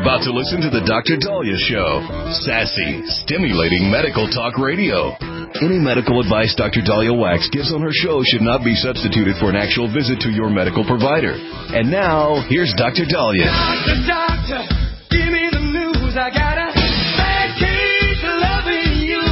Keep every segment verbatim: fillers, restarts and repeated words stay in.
about to listen to the Doctor Dahlia Show. Sassy, stimulating medical talk radio. Any medical advice Doctor Dahlia Wax gives on her show should not be substituted for an actual visit to your medical provider. And now, here's Doctor Dahlia. Doctor, doctor, give me the news. I got a bad case of loving you.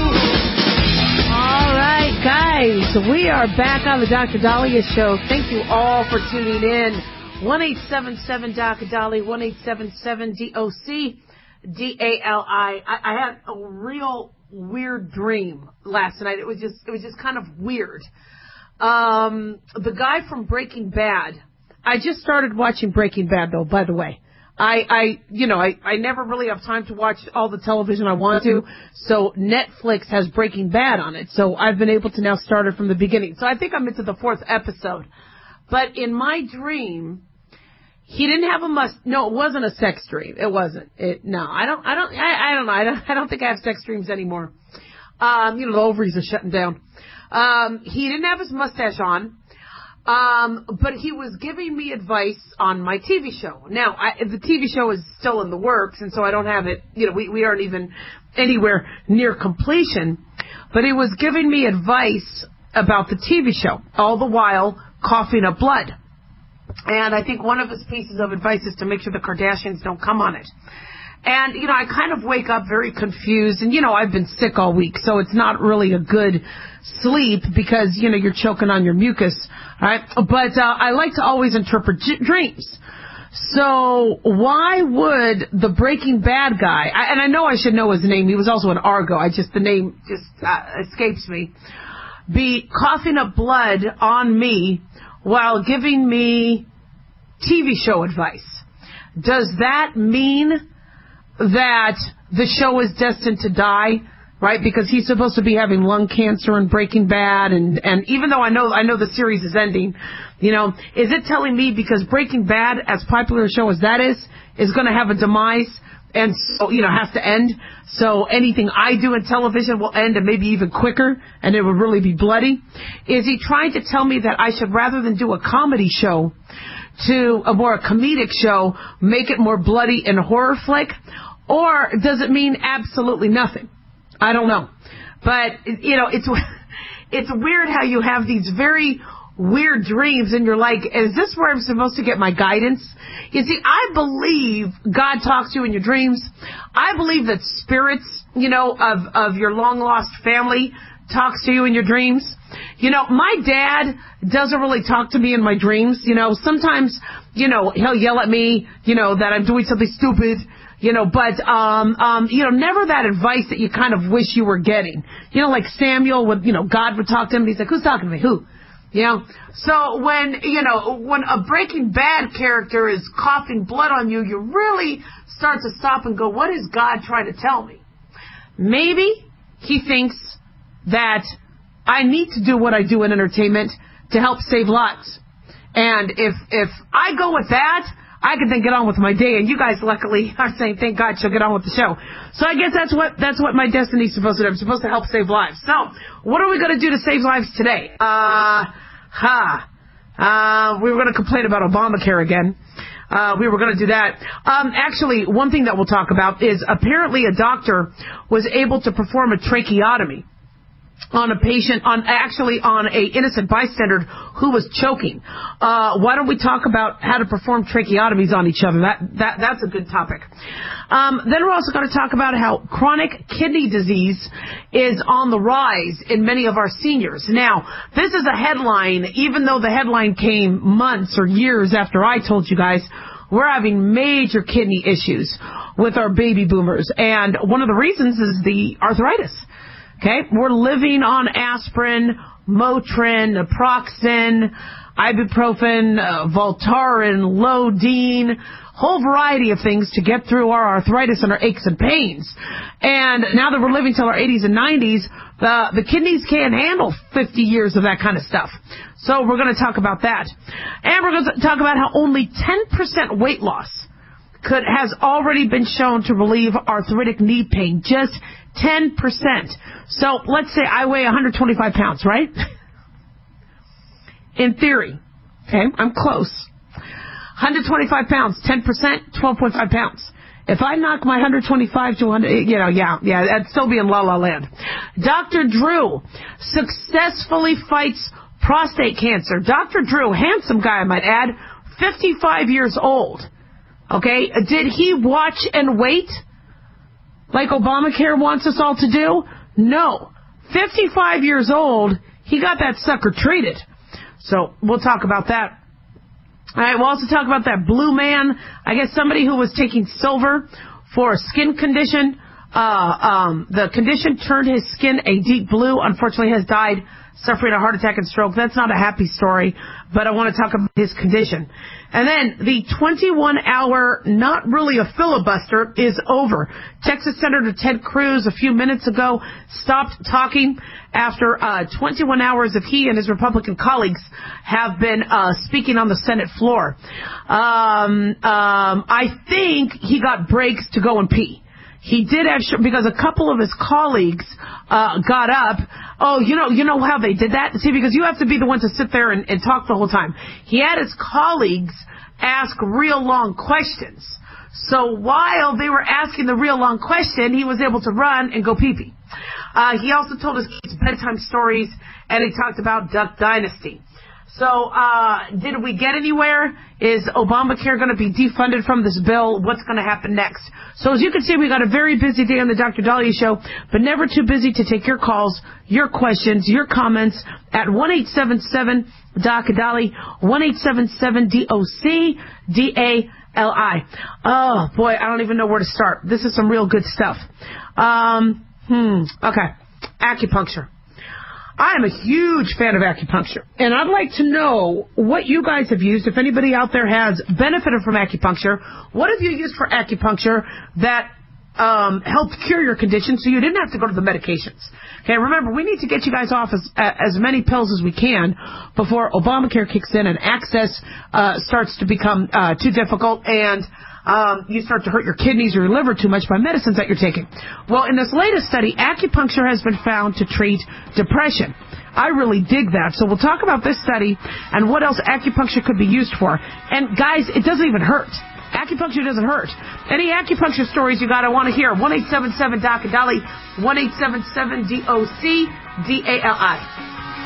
All right, guys, we are back on the Doctor Dahlia Show. Thank you all for tuning in. one eight seven seven D O C D A L I, one eight seven seven D O C D A L I. I, I had a real weird dream last night. It was just, it was just kind of weird. Um, the guy from Breaking Bad. I just started watching Breaking Bad, though, by the way. I, I, you know, I, I never really have time to watch all the television I want to, so Netflix has Breaking Bad on it, so I've been able to now start it from the beginning. So I think I'm into the fourth episode. But in my dream, he didn't have a must. No, it wasn't a sex dream. It wasn't. It, no, I don't, I don't, I, I don't know. I don't, I don't think I have sex dreams anymore. Um, you know, the ovaries are shutting down. Um, he didn't have his mustache on. Um, but he was giving me advice on my T V show. Now, I, the T V show is still in the works, and so I don't have it, you know, we, we aren't even anywhere near completion. But he was giving me advice about the T V show, all the while coughing up blood. And I think one of his pieces of advice is to make sure the Kardashians don't come on it. And, you know, I kind of wake up very confused. And, you know, I've been sick all week, so it's not really a good sleep because, you know, you're choking on your mucus. All right? But uh, I like to always interpret j- dreams. So why would the Breaking Bad guy, I, and I know I should know his name. He was also an Argo. I just, the name just uh, escapes me. Be coughing up blood on me while giving me T V show advice. Does that mean that the show is destined to die, right? Because he's supposed to be having lung cancer in Breaking Bad, and, and even though I know I know the series is ending, you know, is it telling me because Breaking Bad, as popular a show as that is, is going to have a demise and, so, you know, has to end, so anything I do in television will end and maybe even quicker, and it will really be bloody? Is he trying to tell me that I should, rather than do a comedy show, to a more comedic show, make it more bloody and horror flick? Or does it mean absolutely nothing? I don't know. But, you know, it's it's weird how you have these very weird dreams and you're like, is this where I'm supposed to get my guidance? You see, I believe God talks to you in your dreams. I believe that spirits, you know, of, of your long-lost family talks to you in your dreams. You know, my dad doesn't really talk to me in my dreams. You know, sometimes, you know, he'll yell at me, you know, that I'm doing something stupid. You know, but, um, um, you know, never that advice that you kind of wish you were getting. You know, like Samuel would, you know, God would talk to him and he's like, who's talking to me? Who? You know, so when, you know, when a Breaking Bad character is coughing blood on you, you really start to stop and go, what is God trying to tell me? Maybe he thinks that I need to do what I do in entertainment to help save lives. And if, if I go with that, I can then get on with my day, and you guys luckily are saying, thank God she'll get on with the show. So I guess that's what that's what my destiny's supposed to do. I'm supposed to help save lives. So, what are we going to do to save lives today? Uh, ha. Uh, we were going to complain about Obamacare again. Uh, we were going to do that. Um, actually, one thing that we'll talk about is apparently a doctor was able to perform a tracheotomy on a patient, on actually on a innocent bystander who was choking. Uh, why don't we talk about how to perform tracheotomies on each other? That that that's a good topic. Um, then we're also going to talk about how chronic kidney disease is on the rise in many of our seniors. Now, this is a headline, even though the headline came months or years after I told you guys, we're having major kidney issues with our baby boomers. And one of the reasons is the arthritis. Okay, we're living on aspirin, Motrin, naproxen, ibuprofen, uh, Voltaren, Lodine, whole variety of things to get through our arthritis and our aches and pains. And now that we're living till our eighties and nineties, the, the kidneys can't handle fifty years of that kind of stuff. So we're going to talk about that. And we're going to talk about how only ten percent weight loss could has already been shown to relieve arthritic knee pain. Just ten percent. So let's say I weigh one hundred twenty-five pounds, right? In theory. Okay, I'm close. one hundred twenty-five pounds, ten percent, twelve point five pounds. If I knock my one twenty-five to one hundred, you know, yeah, yeah, that'd still be in La La Land. Doctor Drew successfully fights prostate cancer. Doctor Drew, handsome guy, I might add, fifty-five years old. Okay, did he watch and wait like Obamacare wants us all to do? No. fifty-five years old, he got that sucker treated. So we'll talk about that. All right, we'll also talk about that blue man. I guess somebody who was taking silver for a skin condition. Uh, um, the condition turned his skin a deep blue. Unfortunately, has died suffering a heart attack and stroke. That's not a happy story, but I want to talk about his condition. And then the twenty-one hour, not really a filibuster, is over. Texas Senator Ted Cruz a few minutes ago stopped talking after uh, twenty-one hours of he and his Republican colleagues have been uh, speaking on the Senate floor. Um, um, I think he got breaks to go and pee. He did have, because a couple of his colleagues uh, got up. Oh, you know, you know how they did that? See, because you have to be the one to sit there and, and talk the whole time. He had his colleagues ask real long questions. So while they were asking the real long question, he was able to run and go pee-pee. Uh, he also told his bedtime stories, and he talked about Duck Dynasty. So, uh, did we get anywhere? Is Obamacare going to be defunded from this bill? What's going to happen next? So, as you can see, we got a very busy day on the Doctor Dahlia Show, but never too busy to take your calls, your questions, your comments at one eight seven seven D O C Dali, one eight seven seven D O C D A L I. Oh, boy, I don't even know where to start. This is some real good stuff. Um, hmm, okay. Acupuncture. I am a huge fan of acupuncture, and I'd like to know what you guys have used. If anybody out there has benefited from acupuncture, what have you used for acupuncture that um, helped cure your condition so you didn't have to go to the medications? Okay, remember, we need to get you guys off as, as many pills as we can before Obamacare kicks in and access uh, starts to become uh, too difficult and Um, you start to hurt your kidneys or your liver too much by medicines that you're taking. Well, in this latest study, acupuncture has been found to treat depression. I really dig that. So we'll talk about this study and what else acupuncture could be used for. And guys, it doesn't even hurt. Acupuncture doesn't hurt. Any acupuncture stories you got, I want to hear. one eight seven seven D O C Dali, one eight seven seven D O C D A L I.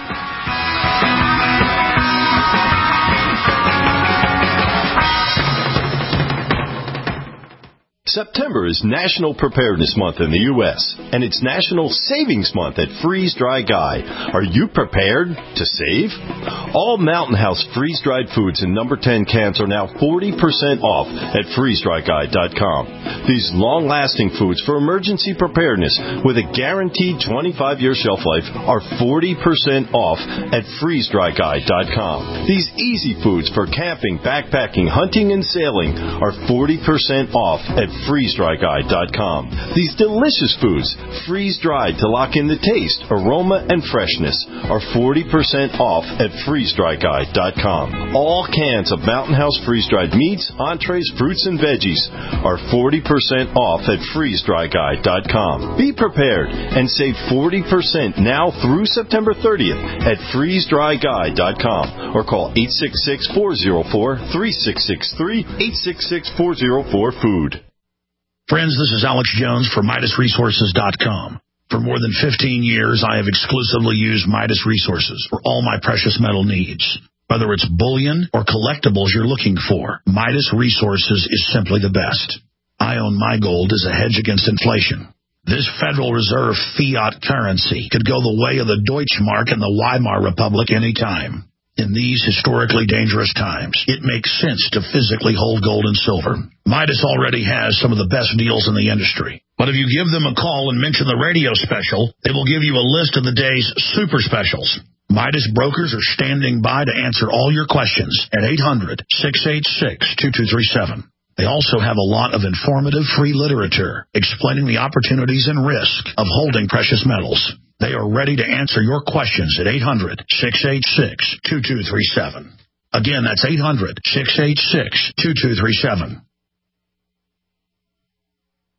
September is National Preparedness Month in the U S, and it's National Savings Month at Freeze Dry Guy. Are you prepared to save? All Mountain House freeze-dried foods in number ten cans are now forty percent off at freeze dry guy dot com. These long-lasting foods for emergency preparedness with a guaranteed twenty-five year shelf life are forty percent off at freeze dry guy dot com. These easy foods for camping, backpacking, hunting, and sailing are forty percent off at freeze dry guy dot com. These delicious foods, freeze-dried to lock in the taste, aroma, and freshness, are forty percent off at freeze dry guy dot com. All cans of Mountain House freeze-dried meats, entrees, fruits, and veggies are forty percent off at freeze dry guy dot com. Be prepared and save forty percent now through September thirtieth at freeze dry guy dot com or call eight six six, four zero four, three six six three, eight six six, four zero four, food. Friends, this is Alex Jones for Midas Resources dot com. For more than fifteen years, I have exclusively used Midas Resources for all my precious metal needs. Whether it's bullion or collectibles you're looking for, Midas Resources is simply the best. I own my gold as a hedge against inflation. This Federal Reserve fiat currency could go the way of the Deutschmark and the Weimar Republic any time. In these historically dangerous times, it makes sense to physically hold gold and silver. Midas already has some of the best deals in the industry. But if you give them a call and mention the radio special, they will give you a list of the day's super specials. Midas brokers are standing by to answer all your questions at eight hundred, six eight six, two two three seven. They also have a lot of informative free literature explaining the opportunities and risk of holding precious metals. They are ready to answer your questions at eight hundred, six eight six, two two three seven. Again, that's eight hundred, six eight six, two two three seven.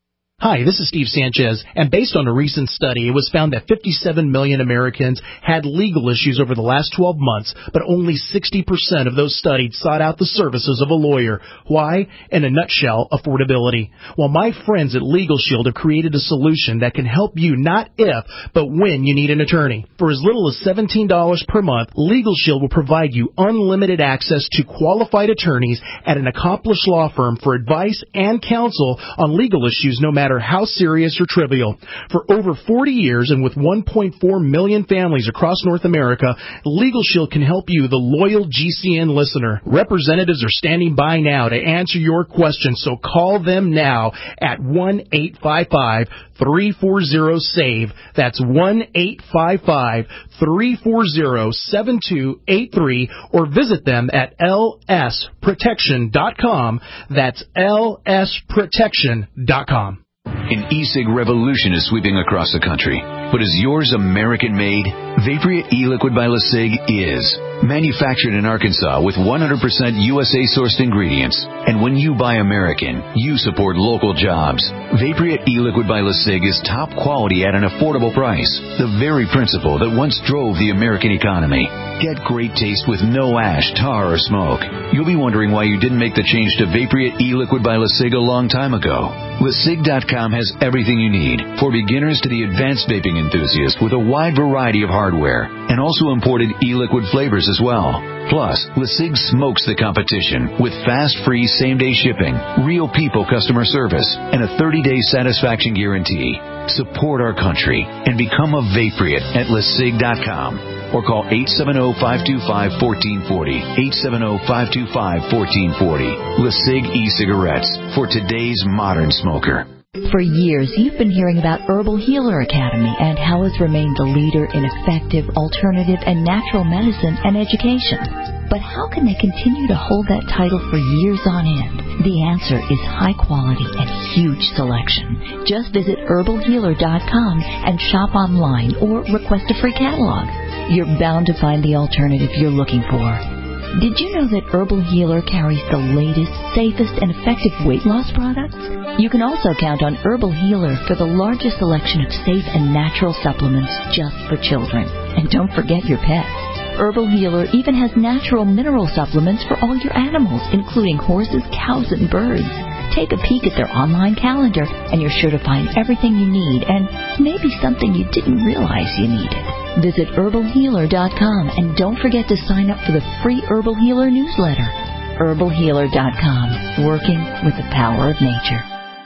Hi, this is Steve Sanchez, and based on a recent study, it was found that fifty-seven million Americans had legal issues over the last twelve months, but only sixty percent of those studied sought out the services of a lawyer. Why? In a nutshell, affordability. Well, my friends at Legal Shield have created a solution that can help you not if, but when you need an attorney. For as little as seventeen dollars per month, Legal Shield will provide you unlimited access to qualified attorneys at an accomplished law firm for advice and counsel on legal issues no matter how serious or trivial. For over forty years and with one point four million families across North America, Legal Shield can help you, the loyal G C N listener. Representatives are standing by now to answer your questions, so call them now at one eight five five, three four zero, SAVE. That's one eight five five, three four zero, seven two eight three, or visit them at L S protection dot com. That's L S protection dot com. An e-cig revolution is sweeping across the country. But is yours American-made? Vaporia e-liquid by LeSig is. Manufactured in Arkansas with one hundred percent U S A-sourced ingredients. And when you buy American, you support local jobs. Vaporia e-liquid by LeSig is top quality at an affordable price. The very principle that once drove the American economy. Get great taste with no ash, tar, or smoke. You'll be wondering why you didn't make the change to Vaporia e-liquid by LeSig a long time ago. LeSig dot com has everything you need, for beginners to the advanced vaping enthusiast, with a wide variety of hardware, and also imported e-liquid flavors as well. Plus, LeSig smokes the competition with fast, free, same-day shipping, real people customer service, and a thirty-day satisfaction guarantee. Support our country and become a Vapriot at LeSig dot com. Or call eight seven zero, five two five, one four four zero, eight seven zero, five two five, one four four zero. LeSig e-cigarettes for today's modern smoker. For years, you've been hearing about Herbal Healer Academy and how it's remained the leader in effective, alternative, and natural medicine and education. But how can they continue to hold that title for years on end? The answer is high quality and huge selection. Just visit herbal healer dot com and shop online or request a free catalog. You're bound to find the alternative you're looking for. Did you know that Herbal Healer carries the latest, safest, and effective weight loss products? You can also count on Herbal Healer for the largest selection of safe and natural supplements just for children. And don't forget your pets. Herbal Healer even has natural mineral supplements for all your animals, including horses, cows, and birds. Take a peek at their online calendar, and you're sure to find everything you need, and maybe something you didn't realize you needed. Visit herbal healer dot com, and don't forget to sign up for the free Herbal Healer newsletter. herbal healer dot com, working with the power of nature.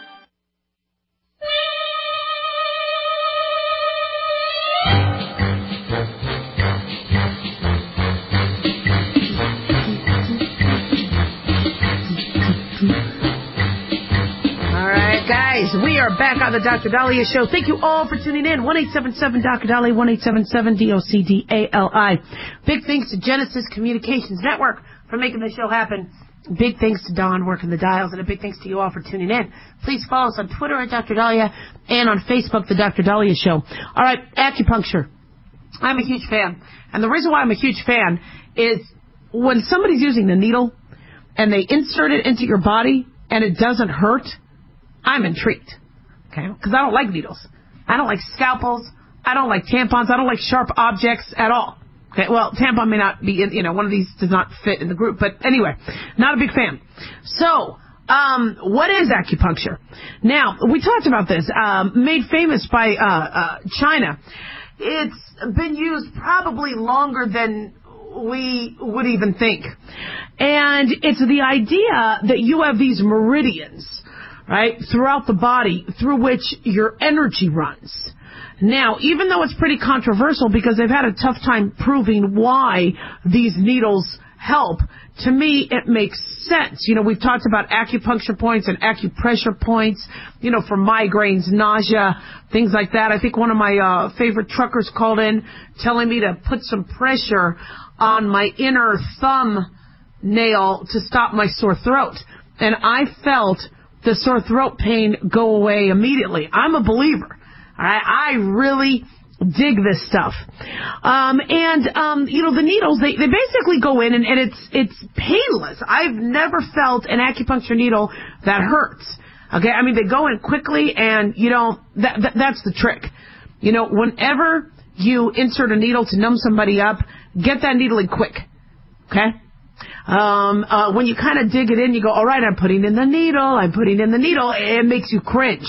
We are back on the Doctor Daliah Show. Thank you all for tuning in. one eight seven seven, D O C Dali, one eight seven seven, D O C D A L I. Big thanks to Genesis Communications Network for making the show happen. Big thanks to Don working the dials, and a big thanks to you all for tuning in. Please follow us on Twitter at Doctor Daliah and on Facebook, The Doctor Daliah Show. All right, acupuncture. I'm a huge fan. And the reason why I'm a huge fan is when somebody's using the needle and they insert it into your body and it doesn't hurt, I'm intrigued, okay? Because I don't like needles. I don't like scalpels. I don't like tampons. I don't like sharp objects at all. Okay, well, tampon may not be, in, you know, one of these does not fit in the group. But anyway, not a big fan. So, um, what is acupuncture? Now, we talked about this, um, made famous by uh, uh, China. It's been used probably longer than we would even think. And it's the idea that you have these meridians, right, throughout the body through which your energy runs. Now, even though it's pretty controversial because they've had a tough time proving why these needles help, to me it makes sense. You know, we've talked about acupuncture points and acupressure points, you know, for migraines, nausea, things like that. I think one of my uh, favorite truckers called in telling me to put some pressure on my inner thumb nail to stop my sore throat. And I felt the sore throat pain go away immediately. I'm a believer. All right? I really dig this stuff. Um, and, um, you know, the needles, they, they basically go in and, and it's, it's painless. I've never felt an acupuncture needle that hurts. Okay, I mean, they go in quickly, and, you know, that, that that's the trick. You know, whenever you insert a needle to numb somebody up, get that needle in quick. Okay? Um, uh, when you kind of dig it in, you go, all right, I'm putting in the needle, I'm putting in the needle, it makes you cringe.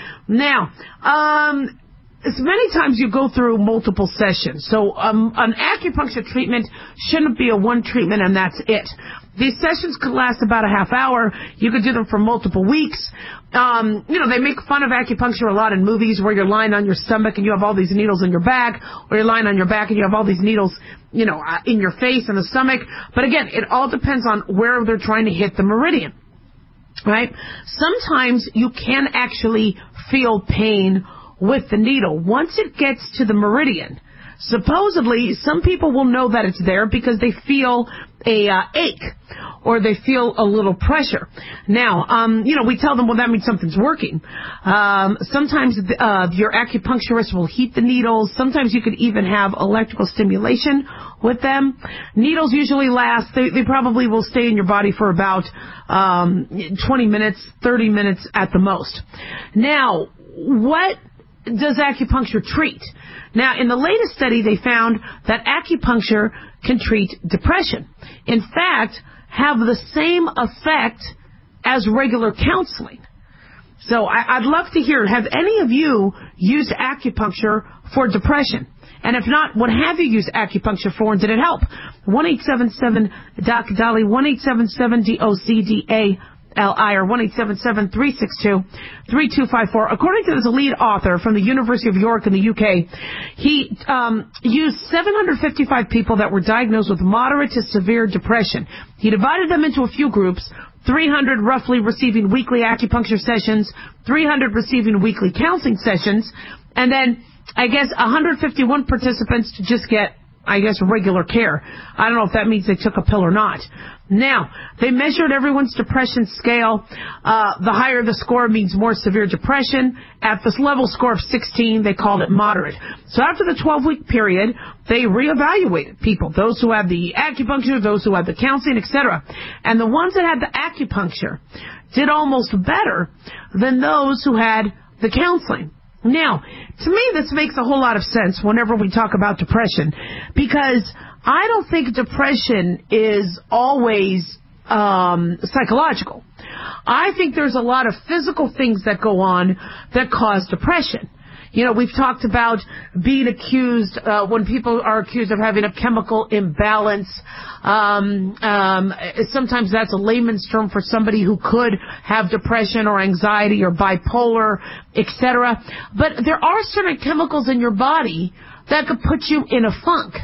Now, um, as many times you go through multiple sessions. So um, an acupuncture treatment shouldn't be a one treatment and that's it. These sessions could last about a half hour. You could do them for multiple weeks. Um, you know, they make fun of acupuncture a lot in movies where you're lying on your stomach and you have all these needles in your back, or you're lying on your back and you have all these needles, you know, uh, in your face and the stomach. But again, it all depends on where they're trying to hit the meridian, right? Sometimes you can actually feel pain with the needle. Once it gets to the meridian, supposedly some people will know that it's there because they feel a uh, ache or they feel a little pressure. Now, um, you know, we tell them, well, that means something's working. Um, sometimes uh, your acupuncturist will heat the needles. Sometimes you could even have electrical stimulation with them. Needles usually last, they, they probably will stay in your body for about um, twenty minutes, thirty minutes at the most. Now, what does acupuncture treat? Now, in the latest study, they found that acupuncture can treat depression. In fact, have the same effect as regular counseling. So I, I'd love to hear, have any of you used acupuncture for depression? And if not, what have you used acupuncture for, and did it help? one eight seven seven D O C D A L I, one eight seven seven D O C D A L I, or one eight seven seven, three six two, three two five four. According to the lead author from the University of York in the U K, he um, used seven hundred fifty-five people that were diagnosed with moderate to severe depression. He divided them into a few groups, three hundred roughly receiving weekly acupuncture sessions, three hundred receiving weekly counseling sessions, and then, I guess, one hundred fifty-one participants to just get, I guess, regular care. I don't know if that means they took a pill or not. Now, they measured everyone's depression scale. Uh, the higher the score means more severe depression. At this level score of sixteen, they called it moderate. So after the twelve-week period, they reevaluated people, those who had the acupuncture, those who had the counseling, et cetera. And the ones that had the acupuncture did almost better than those who had the counseling. Now, to me, this makes a whole lot of sense whenever we talk about depression, because I don't think depression is always um, psychological. I think there's a lot of physical things that go on that cause depression. You know, we've talked about being accused, uh, when people are accused of having a chemical imbalance. Um, um, sometimes that's a layman's term for somebody who could have depression or anxiety or bipolar, et cetera. But there are certain chemicals in your body that could put you in a funk.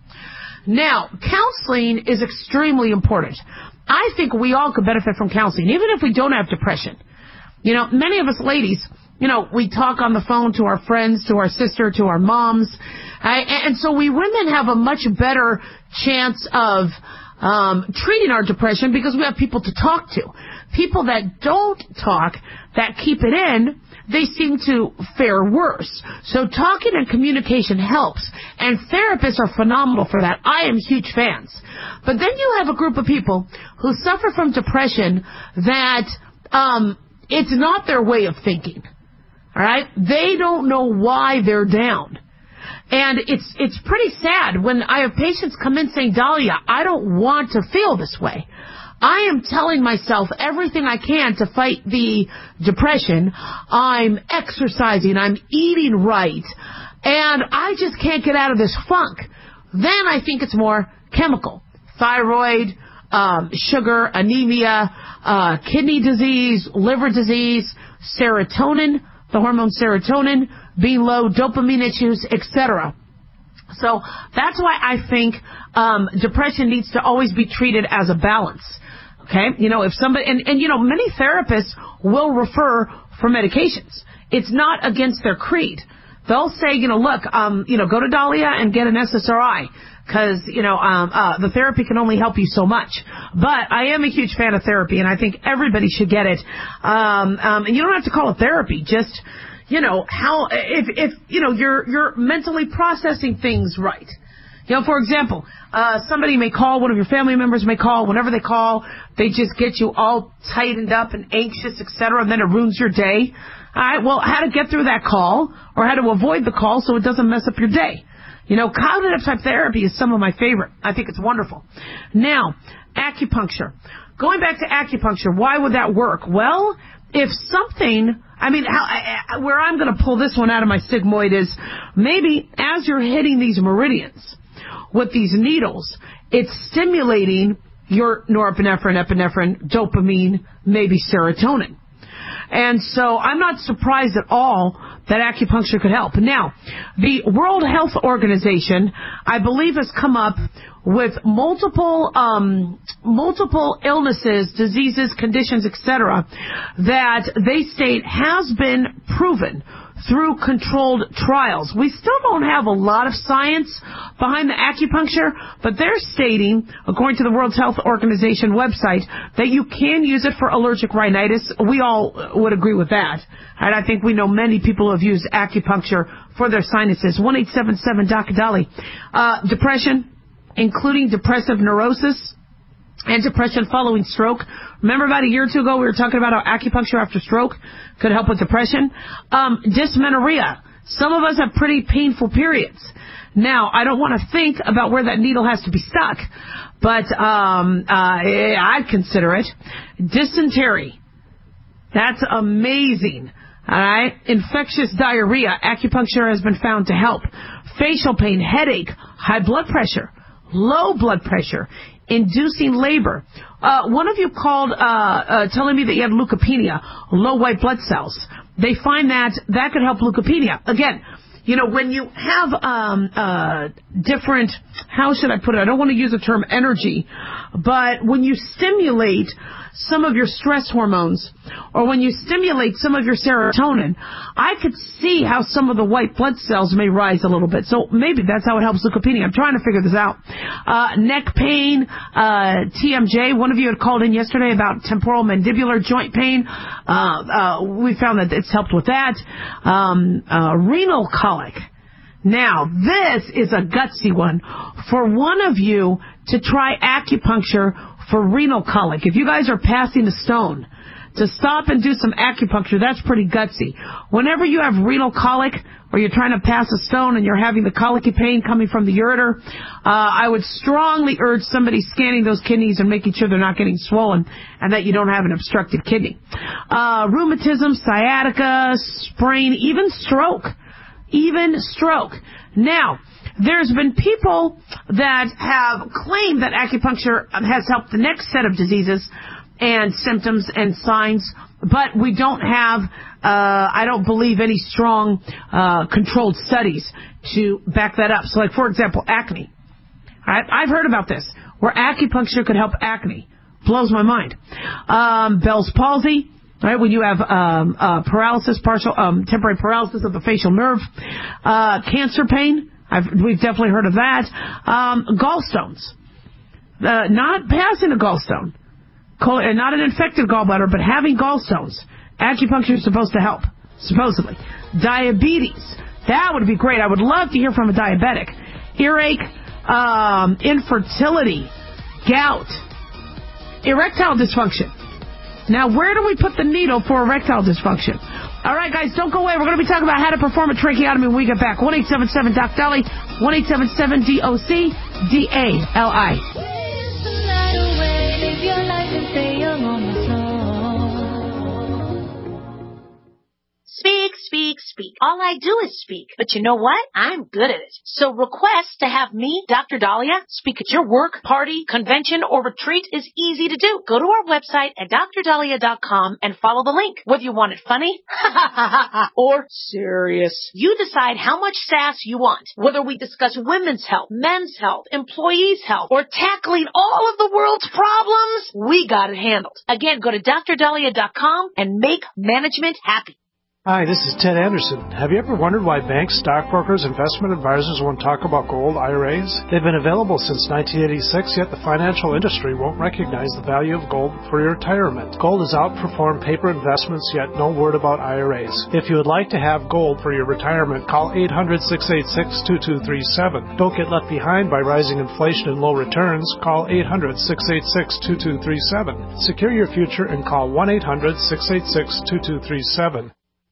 Now, counseling is extremely important. I think we all could benefit from counseling, even if we don't have depression. You know, many of us ladies, you know, we talk on the phone to our friends, to our sister, to our moms. Uh, and so we women have a much better chance of um, treating our depression because we have people to talk to. People that don't talk, that keep it in, they seem to fare worse. So talking and communication helps. And therapists are phenomenal for that. I am huge fans. But then you have a group of people who suffer from depression that um, it's not their way of thinking. All right? They don't know why they're down. And it's it's pretty sad when I have patients come in saying, Dahlia, I don't want to feel this way. I am telling myself everything I can to fight the depression. I'm exercising. I'm eating right. And I just can't get out of this funk. Then I think it's more chemical. Thyroid, um, sugar, anemia, uh, kidney disease, liver disease, serotonin, the hormone serotonin being low, dopamine issues, et cetera. So that's why I think um, depression needs to always be treated as a balance. Okay, you know, if somebody, and, and you know, many therapists will refer for medications. It's not against their creed. They'll say, you know, look, um, you know, go to Dahlia and get an S S R I because, you know, um, uh, the therapy can only help you so much. But I am a huge fan of therapy, and I think everybody should get it. Um, um, and you don't have to call it therapy. Just, you know, how if if you know you're you're mentally processing things right. You know, for example, uh, somebody may call, one of your family members may call. Whenever they call, they just get you all tightened up and anxious, et cetera, and then it ruins your day. All right, well, how to get through that call or how to avoid the call so it doesn't mess up your day. You know, cognitive type therapy is some of my favorite. I think it's wonderful. Now, acupuncture. Going back to acupuncture, why would that work? Well, if something, I mean, how, where I'm going to pull this one out of my sigmoid is maybe as you're hitting these meridians with these needles, it's stimulating your norepinephrine, epinephrine, dopamine, maybe serotonin. And so I'm not surprised at all that acupuncture could help. Now, the World Health Organization, I believe, has come up with multiple um, multiple illnesses, diseases, conditions, et cetera, that they state has been proven through controlled trials. We still don't have a lot of science behind the acupuncture, but they're stating, according to the World Health Organization website, that you can use it for allergic rhinitis. We all would agree with that. And I think we know many people who have used acupuncture for their sinuses. one eight seven seven D O C Dolly. Uh, depression, including depressive neurosis and depression following stroke. Remember about a year or two ago we were talking about how acupuncture after stroke could help with depression? Um, dysmenorrhea. Some of us have pretty painful periods. Now, I don't want to think about where that needle has to be stuck, but um, uh, I'd consider it. Dysentery. That's amazing. All right. Infectious diarrhea. Acupuncture has been found to help. Facial pain, headache, high blood pressure, low blood pressure, inducing labor. Uh, one of you called uh, uh, telling me that you had leukopenia, low white blood cells. They find that that could help leukopenia. Again, you know, when you have um, uh, different, how should I put it? I don't want to use the term energy, but when you stimulate some of your stress hormones or when you stimulate some of your serotonin, I could see how some of the white blood cells may rise a little bit. So maybe that's how it helps leukopenia. I'm trying to figure this out. Uh, neck pain, uh, T M J. One of you had called in yesterday about temporal mandibular joint pain. Uh, uh, we found that it's helped with that. Um, uh, renal colic. Now, this is a gutsy one for one of you to try acupuncture for renal colic. If you guys are passing a stone, to stop and do some acupuncture, that's pretty gutsy. Whenever you have renal colic or you're trying to pass a stone and you're having the colicky pain coming from the ureter, uh, I would strongly urge somebody scanning those kidneys and making sure they're not getting swollen and that you don't have an obstructed kidney. Uh, rheumatism, sciatica, sprain, even stroke. Even stroke. Now, there's been people that have claimed that acupuncture has helped the next set of diseases and symptoms and signs, but we don't have, uh, I don't believe, any strong uh, controlled studies to back that up. So, like, for example, acne. All right, I've heard about this, where acupuncture could help acne. Blows my mind. Um, Bell's palsy. Right, when you have um, uh, paralysis, partial, um, temporary paralysis of the facial nerve, uh, cancer pain, I've, we've definitely heard of that. Um, gallstones, uh, not passing a gallstone, Col- not an infected gallbladder, but having gallstones. Acupuncture is supposed to help, supposedly. Diabetes, that would be great. I would love to hear from a diabetic. Earache, um, infertility, gout, erectile dysfunction. Now, where do we put the needle for erectile dysfunction? All right, guys, don't go away. We're going to be talking about how to perform a tracheotomy when we get back. one eight seven seven D O C Dolly, one eight seven seven D O C D A L I. Speak, speak, speak. All I do is speak. But you know what? I'm good at it. So request to have me, Doctor Dahlia, speak at your work, party, convention, or retreat is easy to do. Go to our website at D R dahlia dot com and follow the link. Whether you want it funny or serious, you decide how much sass you want. Whether we discuss women's health, men's health, employees' health, or tackling all of the world's problems, we got it handled. Again, go to D R dahlia dot com and make management happy. Hi, this is Ted Anderson. Have you ever wondered why banks, stockbrokers, investment advisors won't talk about gold I R As? They've been available since nineteen eighty-six, yet the financial industry won't recognize the value of gold for your retirement. Gold has outperformed paper investments, yet no word about I R As. If you would like to have gold for your retirement, call eight hundred, six eight six, two two three seven. Don't get left behind by rising inflation and low returns. Call eight hundred, six eight six, two two three seven. Secure your future and call one eight hundred, six eight six, two two three seven.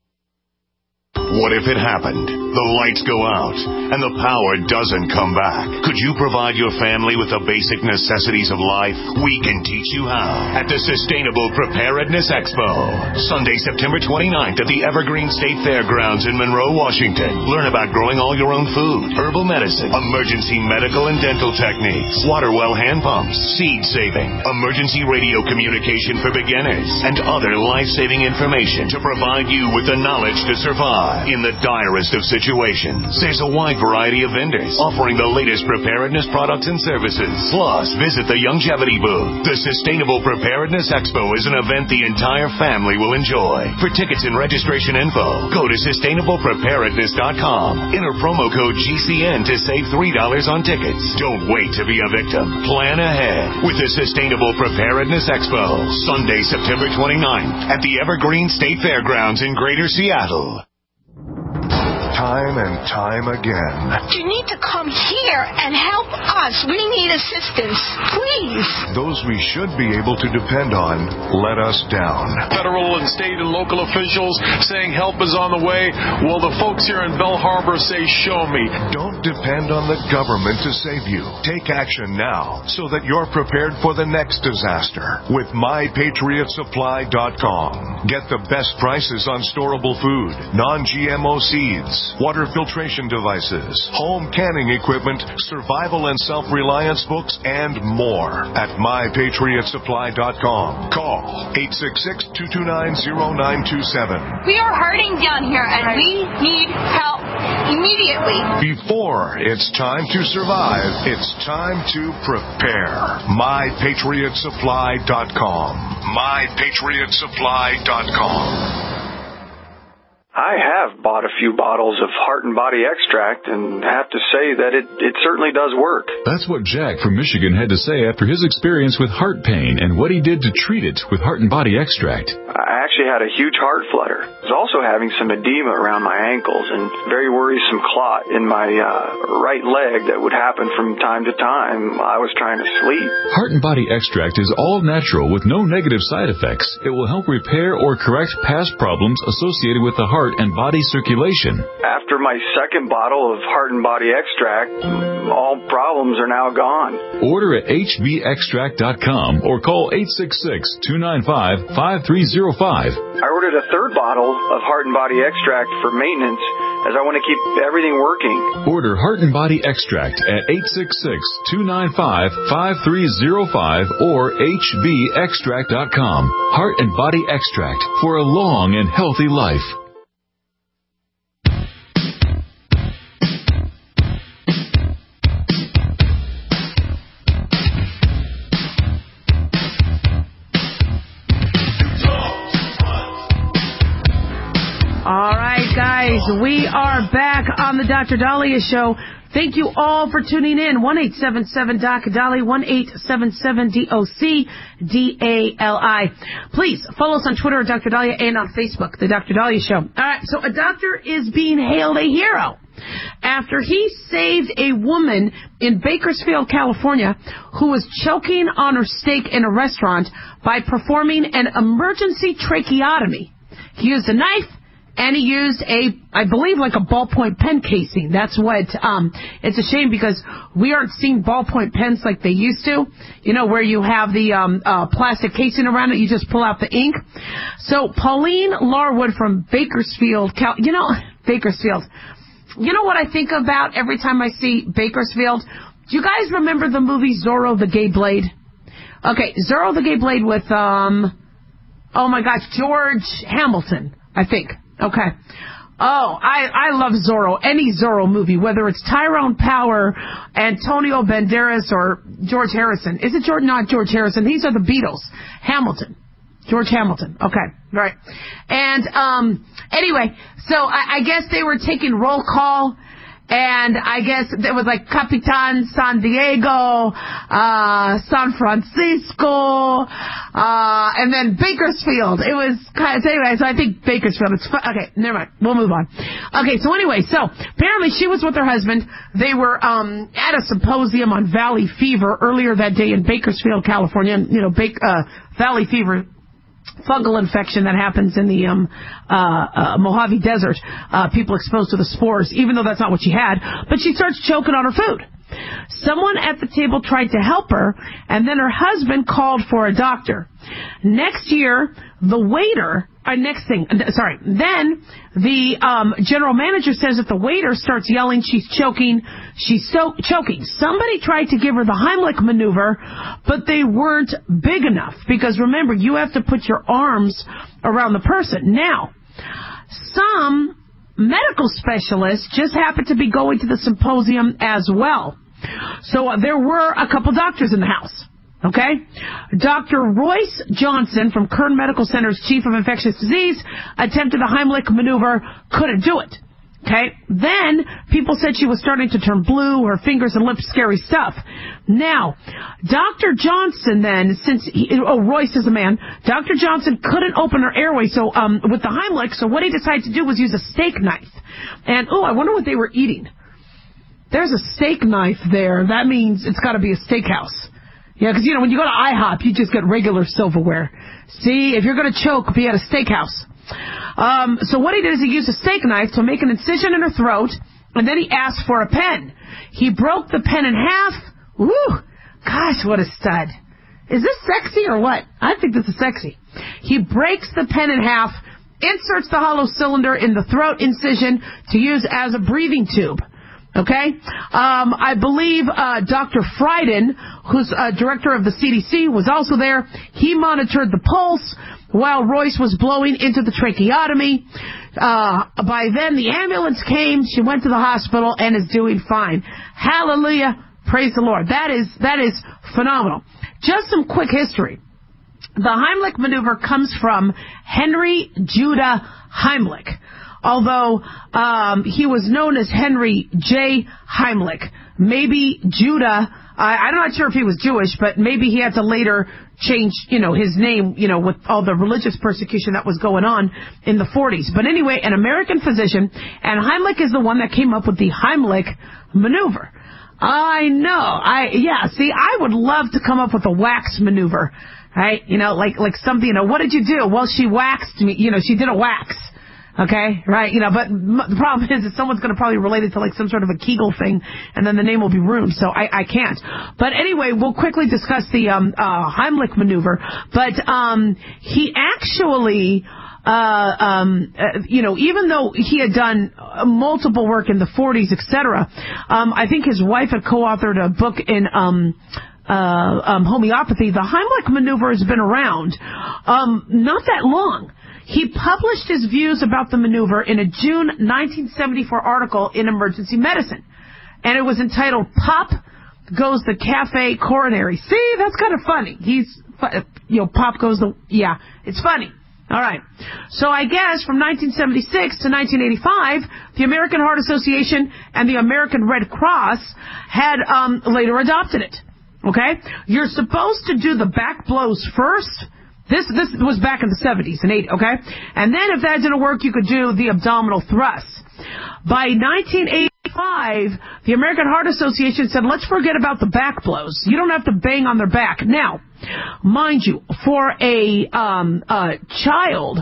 What if it happened? The lights go out and the power doesn't come back. Could you provide your family with the basic necessities of life? We can teach you how at the Sustainable Preparedness Expo. Sunday, September twenty-ninth at the Evergreen State Fairgrounds in Monroe, Washington. Learn about growing all your own food, herbal medicine, emergency medical and dental techniques, water well hand pumps, seed saving, emergency radio communication for beginners, and other life-saving information to provide you with the knowledge to survive in the direst of situations. There's a wide variety of vendors offering the latest preparedness products and services. Plus, visit the Longevity booth. The Sustainable Preparedness Expo is an event the entire family will enjoy. For tickets and registration info, go to sustainable preparedness dot com. Enter promo code G C N to save three dollars on tickets. Don't wait to be a victim. Plan ahead with the Sustainable Preparedness Expo. Sunday, September twenty-ninth at the Evergreen State Fairgrounds in Greater Seattle. Time and time again. You need to come here and help us. We need assistance. Please. Those we should be able to depend on let us down. Federal and state and local officials saying help is on the way. Well, the folks here in Belle Harbor say, show me. Don't depend on the government to save you. Take action now so that you're prepared for the next disaster with my patriot supply dot com. Get the best prices on storable food, non G M O seeds, water filtration devices, home canning equipment, survival and self-reliance books, and more at my patriot supply dot com. Call eight six six, two two nine, zero nine two seven. We are hurting down here, and we need help immediately. Before it's time to survive, it's time to prepare. my patriot supply dot com. my patriot supply dot com. I have bought a few bottles of Heart and Body Extract and have to say that it, it certainly does work. That's what Jack from Michigan had to say after his experience with heart pain and what he did to treat it with Heart and Body Extract. I actually had a huge heart flutter. I was also having some edema around my ankles and very worrisome clot in my uh, right leg that would happen from time to time while I was trying to sleep. Heart and Body Extract is all natural with no negative side effects. It will help repair or correct past problems associated with the heart and body circulation. After my second bottle of Heart and Body Extract, all problems are now gone. Order at H B extract dot com or call eight six six, two nine five, five three zero five. I ordered a third bottle of Heart and Body Extract for maintenance as I want to keep everything working. Order Heart and Body Extract at eight six six, two nine five, five three zero five or H B extract dot com. Heart and Body Extract for a long and healthy life. All right, guys, we are back on the Doctor Daliah Show. Thank you all for tuning in. one eight seven seven D O C D A L I, one eight seven seven D O C D A L I. Please follow us on Twitter at Doctor Daliah and on Facebook, the Doctor Daliah Show. All right, so a doctor is being hailed a hero after he saved a woman in Bakersfield, California, who was choking on her steak in a restaurant by performing an emergency tracheotomy. He used a knife, and he used a, I believe, like a ballpoint pen casing. That's what, um, it's a shame because we aren't seeing ballpoint pens like they used to, you know, where you have the um, uh, plastic casing around it. You just pull out the ink. So Pauline Larwood from Bakersfield, Cal- you know, Bakersfield. You know what I think about every time I see Bakersfield? Do you guys remember the movie Zorro the Gay Blade? Okay, Zorro the Gay Blade with, um, oh my gosh, George Hamilton, I think. Okay. Oh, I, I love Zorro. Any Zorro movie, whether it's Tyrone Power, Antonio Banderas, or George Harrison. Is it George? Not George Harrison. These are the Beatles. Hamilton. George Hamilton. Okay, right. And um, anyway, so I, I guess they were taking roll call. And I guess it was like Capitan San Diego, uh, San Francisco, uh, and then Bakersfield. It was kind of, anyway, so I think Bakersfield. It's fun. Okay, never mind. We'll move on. Okay, so anyway, so apparently she was with her husband. They were, um, at a symposium on Valley Fever earlier that day in Bakersfield, California. You know, Bake, uh, Valley Fever. Fungal infection that happens in the um, uh, uh, Mojave Desert. Uh, people exposed to the spores, even though that's not what she had. But she starts choking on her food. Someone at the table tried to help her, and then her husband called for a doctor. Next year, the waiter, or next thing, sorry, then the um, general manager says that the waiter starts yelling, she's choking, she's so choking. Somebody tried to give her the Heimlich maneuver, but they weren't big enough, because remember, you have to put your arms around the person. Now, some medical specialists just happened to be going to the symposium as well. So uh, there were a couple doctors in the house. Okay? Doctor Royce Johnson from Kern Medical Center's chief of infectious disease attempted the Heimlich maneuver, couldn't do it. Okay? Then people said she was starting to turn blue, her fingers and lips, scary stuff. Now, Doctor Johnson then, since he, oh, Royce is a man, Doctor Johnson couldn't open her airway so um with the Heimlich, so what he decided to do was use a steak knife. And, oh, I wonder what they were eating. There's a steak knife there. That means it's got to be a steakhouse. Yeah, because, you know, when you go to IHOP, you just get regular silverware. See, if you're going to choke, be at a steakhouse. Um, so what he did is he used a steak knife to make an incision in her throat, and then he asked for a pen. He broke the pen in half. Woo! Gosh, what a stud. Is this sexy or what? I think this is sexy. He breaks the pen in half, inserts the hollow cylinder in the throat incision to use as a breathing tube. Okay? Um, I believe uh, Doctor Frieden, who's uh, director of the C D C, was also there. He monitored the pulse while Royce was blowing into the tracheotomy. Uh, by then, the ambulance came. She went to the hospital and is doing fine. Hallelujah. Praise the Lord. That is, that is phenomenal. Just some quick history. The Heimlich maneuver comes from Henry Judah Heimlich. Although um, he was known as Henry J. Heimlich. Maybe Judah, I, I'm not sure if he was Jewish, but maybe he had to later change, you know, his name, you know, with all the religious persecution that was going on in the forties. But anyway, an American physician, and Heimlich is the one that came up with the Heimlich maneuver. I know. I yeah, see, I would love to come up with a wax maneuver, right? You know, like like something, you know, what did you do? Well, she waxed me, you know, she did a wax. Okay, right, you know, but m- the problem is that someone's going to probably relate it to like some sort of a Kegel thing, and then the name will be ruined, so I, I can't. But anyway, we'll quickly discuss the um, uh, Heimlich maneuver. But um, he actually, uh, um, uh, you know, even though he had done uh, multiple work in the forties, et cetera, um, I think his wife had co-authored a book in um, uh, um, homeopathy. The Heimlich maneuver has been around um, not that long. He published his views about the maneuver in a June nineteen seventy-four article in Emergency Medicine. And it was entitled, Pop Goes the Cafe Coronary. See, that's kind of funny. He's, you know, Pop Goes the, yeah, it's funny. All right. So I guess from nineteen seventy-six to nineteen eighty-five, the American Heart Association and the American Red Cross had um, later adopted it. Okay? You're supposed to do the back blows first. This this was back in the seventies and eighties, okay? And then if that didn't work, you could do the abdominal thrusts. By nineteen eighty-five, the American Heart Association said, let's forget about the back blows. You don't have to bang on their back. Now, mind you, for a um, uh, child,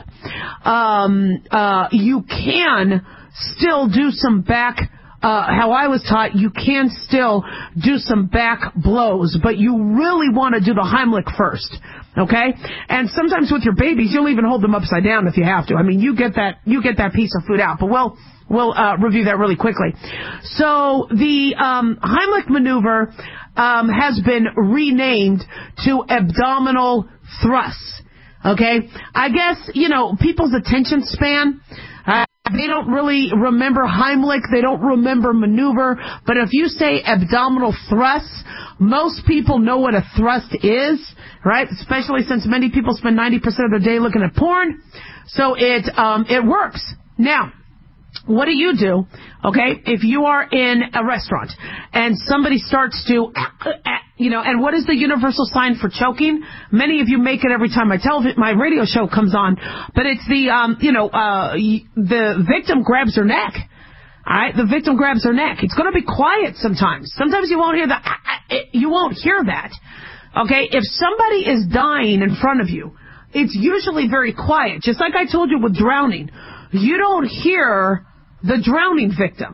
um, uh, you can still do some back Uh, how I was taught, you can still do some back blows, but you really want to do the Heimlich first, okay? And sometimes with your babies, you'll even hold them upside down if you have to. I mean, you get that, you get that piece of food out, but we'll, we'll, uh, review that really quickly. So the, um, Heimlich maneuver, um, has been renamed to abdominal thrusts, okay? I guess, you know, people's attention span, uh, they don't really remember Heimlich. They don't remember maneuver. But if you say abdominal thrust, most people know what a thrust is, right? Especially since many people spend ninety percent of their day looking at porn. So it um, it works. Now, what do you do, okay, if you are in a restaurant and somebody starts to, you know, and what is the universal sign for choking? Many of you make it every time my television, my radio show comes on, but it's the, um, you know, uh, the victim grabs her neck. All right, the victim grabs her neck. It's going to be quiet sometimes. Sometimes you won't hear that. You won't hear that. Okay, if somebody is dying in front of you, it's usually very quiet. Just like I told you with drowning. You don't hear the drowning victim,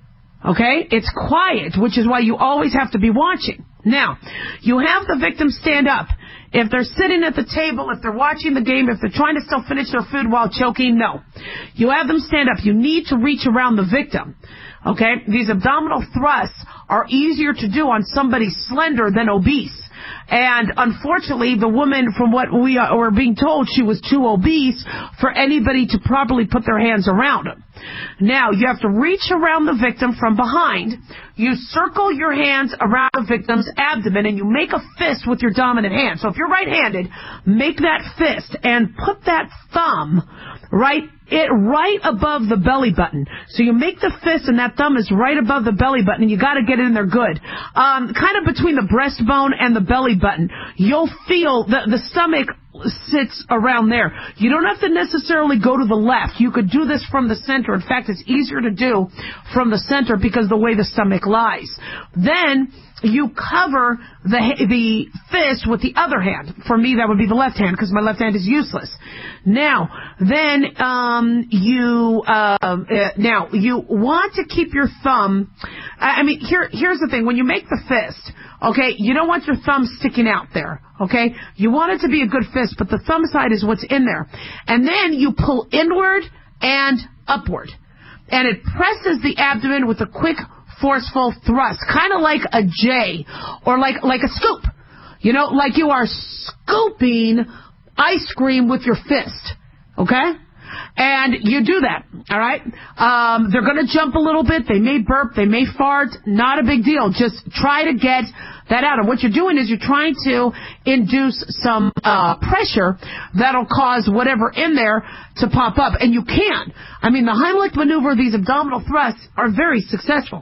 okay? It's quiet, which is why you always have to be watching. Now, you have the victim stand up. If they're sitting at the table, if they're watching the game, if they're trying to still finish their food while choking, no. You have them stand up. You need to reach around the victim, okay? These abdominal thrusts are easier to do on somebody slender than obese. And unfortunately, the woman, from what we are, were being told, she was too obese for anybody to properly put their hands around them. Now, you have to reach around the victim from behind. You circle your hands around the victim's abdomen, and you make a fist with your dominant hand. So if you're right-handed, make that fist and put that thumb right it right above the belly button. So you make the fist, and that thumb is right above the belly button, and you got to get it in there good. Um, kind of between the breastbone and the belly button. You'll feel the, the stomach sits around there. You don't have to necessarily go to the left. You could do this from the center. In fact, it's easier to do from the center because of the way the stomach lies. Then you cover the the fist with the other hand. For me, that would be the left hand because my left hand is useless. Now, then um, you uh, uh, now you want to keep your thumb. I mean, here here's the thing: when you make the fist, okay, you don't want your thumb sticking out there. Okay, you want it to be a good fist, but the thumb side is what's in there, and then you pull inward and upward, and it presses the abdomen with a quick, forceful thrust, kind of like a J or like like a scoop. You know, like you are scooping ice cream with your fist. Okay? And you do that, all right? Um, they're going to jump a little bit. They may burp. They may fart. Not a big deal. Just try to get that out. And what you're doing is you're trying to induce some uh, pressure that'll cause whatever in there to pop up. And you can. I mean, the Heimlich maneuver, these abdominal thrusts, are very successful.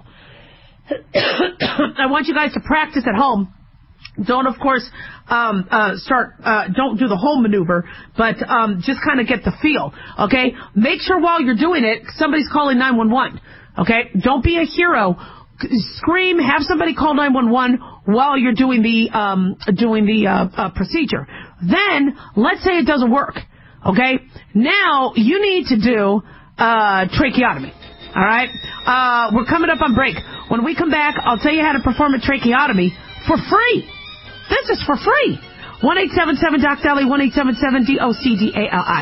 I want you guys to practice at home. Don't, of course, um, uh, start, uh, don't do the whole maneuver, but um, just kind of get the feel, okay? Make sure while you're doing it, somebody's calling nine one one, okay? Don't be a hero. Scream, have somebody call nine one one while you're doing the, um, doing the uh, uh, procedure. Then, let's say it doesn't work, okay? Now, you need to do uh, tracheotomy. All right? Uh, we're coming up on break. When we come back, I'll tell you how to perform a tracheotomy for free. This is for free. one eight seven seven D O C D A L I, one eight seven seven D O C D A L I.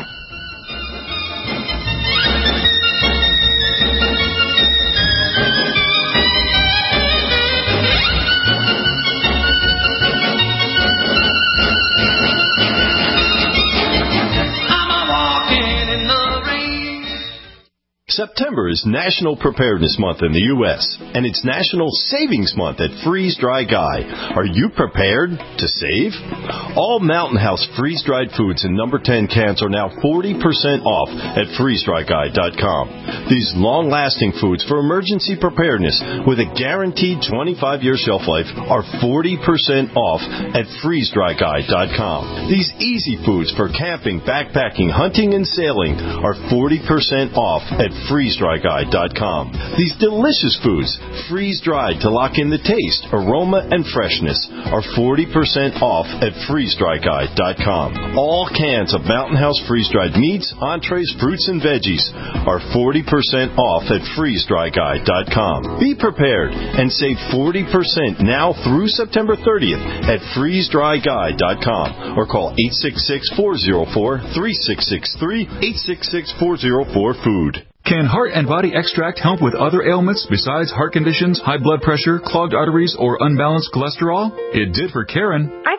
September is National Preparedness Month in the U S, and it's National Savings Month at Freeze Dry Guy. Are you prepared to save? All Mountain House freeze-dried foods in number ten cans are now forty percent off at freeze dry guy dot com. These long-lasting foods for emergency preparedness with a guaranteed twenty-five year shelf life are forty percent off at freeze dry guy dot com. These easy foods for camping, backpacking, hunting, and sailing are forty percent off at freeze dry guy dot com. These delicious foods, freeze-dried to lock in the taste, aroma, and freshness, are forty percent off at freeze dry guy dot com. All cans of Mountain House freeze-dried meats, entrees, fruits, and veggies are forty percent off at freeze dry guy dot com. Be prepared and save forty percent now through September thirtieth at freeze dry guy dot com or call eight six six, four zero four, three six six three, eight six six, four zero four, food. Can Heart and Body Extract help with other ailments besides heart conditions, high blood pressure, clogged arteries, or unbalanced cholesterol? It did for Karen. I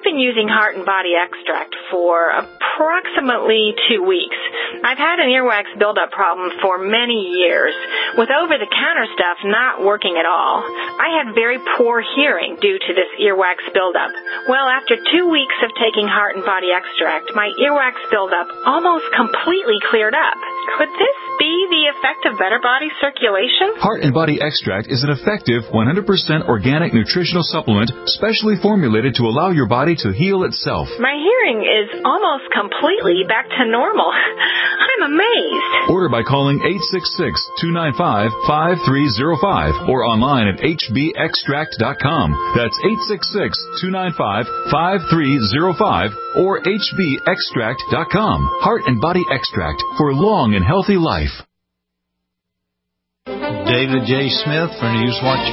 been using Heart and Body Extract for approximately two weeks. I've had an earwax buildup problem for many years, with over-the-counter stuff not working at all. I had very poor hearing due to this earwax buildup. Well, after two weeks of taking Heart and Body Extract, my earwax buildup almost completely cleared up. Could this be the effect of better body circulation? Heart and Body Extract is an effective one hundred percent organic nutritional supplement specially formulated to allow your body to heal itself. My hearing is almost completely back to normal. I'm amazed. Order by calling eight six six, two nine five, five three zero five or online at h b extract dot com. That's eight six six, two nine five, five three zero five or h b extract dot com. Heart and Body Extract for long and healthy life. David J. Smith for Newswatch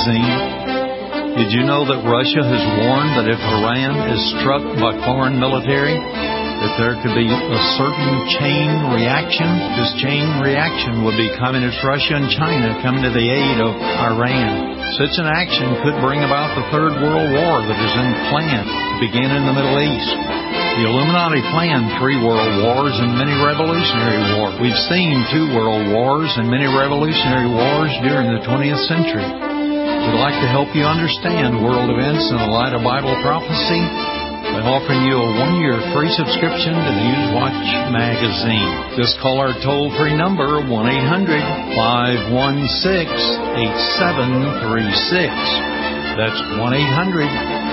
Magazine. Did you know that Russia has warned that if Iran is struck by foreign military, that there could be a certain chain reaction? This chain reaction would be Communist Russia and China coming to the aid of Iran. Such an action could bring about the Third World War that is in plan to begin in the Middle East. The Illuminati planned three world wars and many revolutionary wars. We've seen two world wars and many revolutionary wars during the twentieth century. We'd like to help you understand world events in the light of Bible prophecy by offering you a one-year free subscription to Newswatch Magazine. Just call our toll-free number, one eight hundred, five one six, eight seven three six. That's one eight hundred,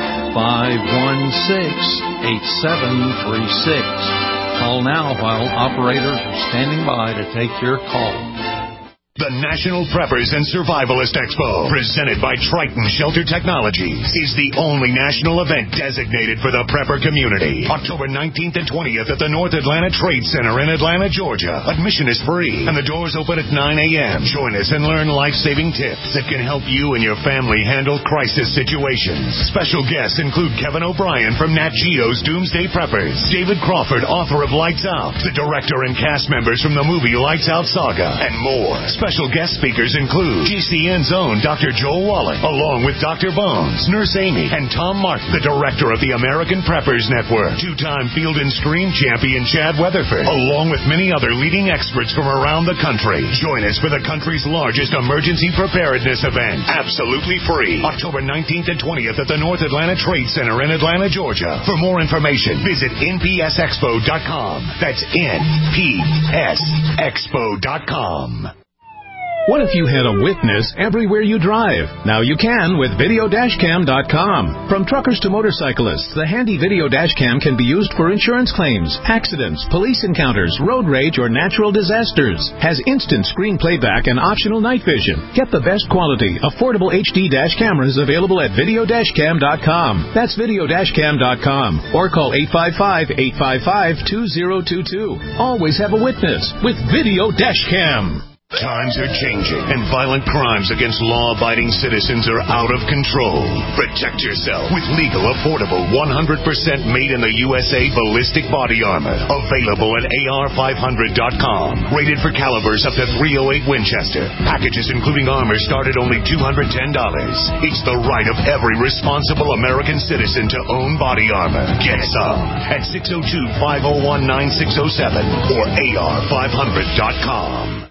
five one six, eight seven three six. Call now while operators are standing by to take your call. The National Preppers and Survivalist Expo, presented by Triton Shelter Technologies, is the only national event designated for the prepper community. October nineteenth and twentieth at the North Atlanta Trade Center in Atlanta, Georgia. Admission is free, and the doors open at nine a.m. Join us and learn life-saving tips that can help you and your family handle crisis situations. Special guests include Kevin O'Brien from Nat Geo's Doomsday Preppers, David Crawford, author of Lights Out, the director and cast members from the movie Lights Out Saga, and more. Special guest speakers include G C N's own Doctor Joel Wallach, along with Doctor Bones, Nurse Amy, and Tom Martin, the director of the American Preppers Network, two-time Field and Stream champion Chad Weatherford, along with many other leading experts from around the country. Join us for the country's largest emergency preparedness event, absolutely free, October nineteenth and twentieth at the North Atlanta Trade Center in Atlanta, Georgia. For more information, visit N P S expo dot com. That's N P S expo dot com. What if you had a witness everywhere you drive? Now you can with video dash cam dot com. From truckers to motorcyclists, the handy video dash cam can be used for insurance claims, accidents, police encounters, road rage, or natural disasters. Has instant screen playback and optional night vision. Get the best quality, affordable H D dash cameras available at video dash cam dot com. That's video dash cam dot com. Or call eight five five, eight five five, two zero two two. Always have a witness with Video Dash Cam. Times are changing, and violent crimes against law-abiding citizens are out of control. Protect yourself with legal, affordable, one hundred percent made in the U S A ballistic body armor. Available at A R five hundred dot com. Rated for calibers up to three oh eight Winchester. Packages including armor start at only two hundred ten dollars. It's the right of every responsible American citizen to own body armor. Get some at six oh two, five oh one, nine six oh seven or A R five hundred dot com.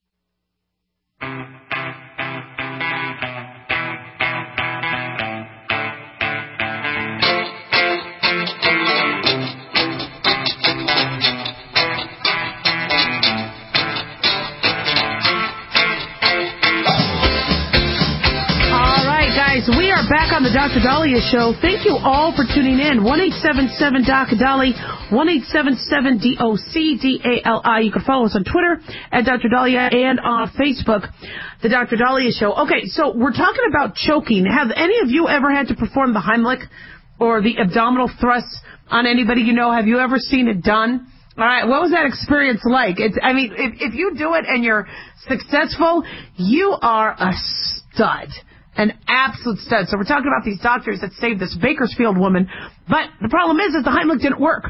We are back on the Doctor Dahlia Show. Thank you all for tuning in. one eight seven seven D O C Dali, one eight seven seven D O C D A L I. You can follow us on Twitter at Doctor Dahlia and on Facebook, the Doctor Dahlia Show. Okay, so we're talking about choking. Have any of you ever had to perform the Heimlich or the abdominal thrusts on anybody you know? Have you ever seen it done? All right, what was that experience like? It's, I mean, if, if you do it and you're successful, you are a stud. an absolute stud. So we're talking about these doctors that saved this Bakersfield woman. But the problem is, is the Heimlich didn't work.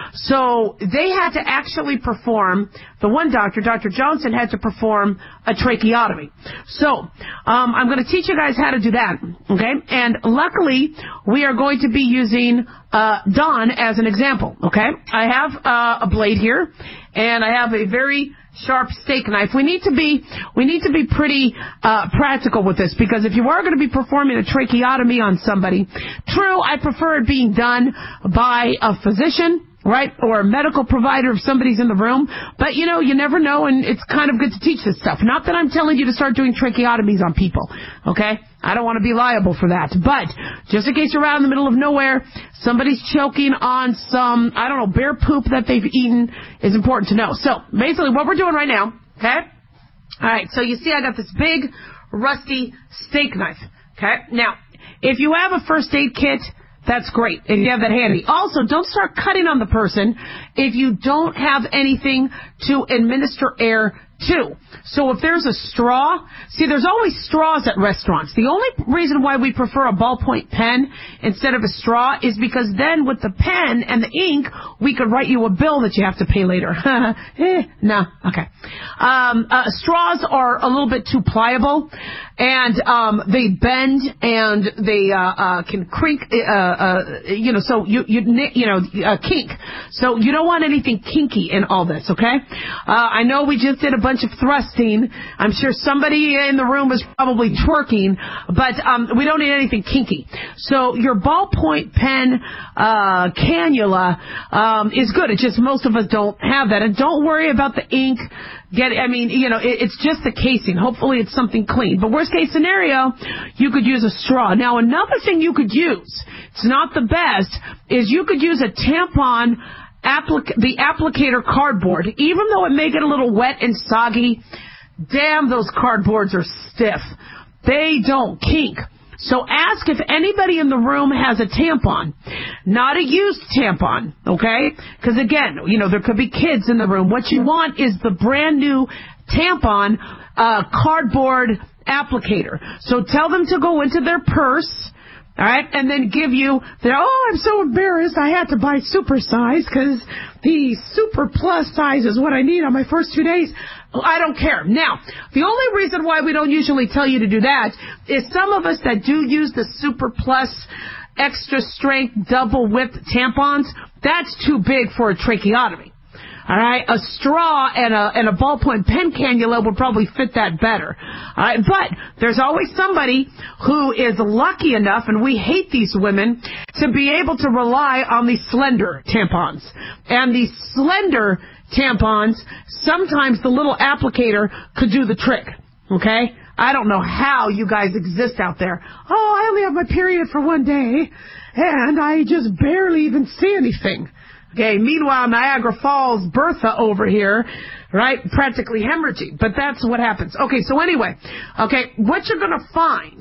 So they had to actually perform, the one doctor, Doctor Johnson, had to perform a tracheotomy. So um, I'm going to teach you guys how to do that, okay? And luckily, we are going to be using uh, Dawn as an example, okay? I have uh, a blade here, and I have a very sharp steak knife. We need to be we need to be pretty uh, practical with this, because if you are going to be performing a tracheotomy on somebody, true, I prefer it being done by a physician, right, or a medical provider if somebody's in the room. But, you know, you never know, and it's kind of good to teach this stuff. Not that I'm telling you to start doing tracheotomies on people, okay? I don't want to be liable for that. But just in case you're out in the middle of nowhere, somebody's choking on some, I don't know, bear poop that they've eaten, is important to know. So basically what we're doing right now, okay? All right, so you see I got this big, rusty steak knife, okay? Now, if you have a first aid kit, that's great, if you have that handy. Also, don't start cutting on the person if you don't have anything to administer air to. So if there's a straw, see, there's always straws at restaurants. The only reason why we prefer a ballpoint pen instead of a straw is because then with the pen and the ink, we could write you a bill that you have to pay later. eh, no, okay. Um, uh, straws are a little bit too pliable, and um, they bend and they uh, uh, can crink, uh, uh, you know, so you, you, you know, uh, kink. So you don't want anything kinky in all this, okay? Uh, I know we just did a bunch of thrusting. I'm sure somebody in the room was probably twerking, but um, we don't need anything kinky. So your ballpoint pen uh, cannula um, is good. It's just most of us don't have that. And don't worry about the ink. Get, I mean, you know, it, it's just the casing. Hopefully it's something clean. But worst case scenario, you could use a straw. Now, another thing you could use, it's not the best, is you could use a tampon Applic- the applicator cardboard. Even though it may get a little wet and soggy, damn, those cardboards are stiff. They don't kink. So ask if anybody in the room has a tampon. Not a used tampon, okay? Because again, you know, there could be kids in the room. What you want is the brand new tampon uh, cardboard applicator. So tell them to go into their purse, all right, and then give you the, oh, I'm so embarrassed, I had to buy super size because the super plus size is what I need on my first two days. I don't care. Now, the only reason why we don't usually tell you to do that is some of us that do use the super plus extra strength double width tampons, that's too big for a tracheotomy. All right, a straw and a and a ballpoint pen cannula would probably fit that better. All right, but there's always somebody who is lucky enough, and we hate these women, to be able to rely on these slender tampons. And these slender tampons, sometimes the little applicator could do the trick. Okay? I don't know how you guys exist out there. Oh, I only have my period for one day, and I just barely even see anything. Okay, meanwhile, Niagara Falls, Bertha over here, right, practically hemorrhaging. But that's what happens. Okay, so anyway, okay, what you're going to find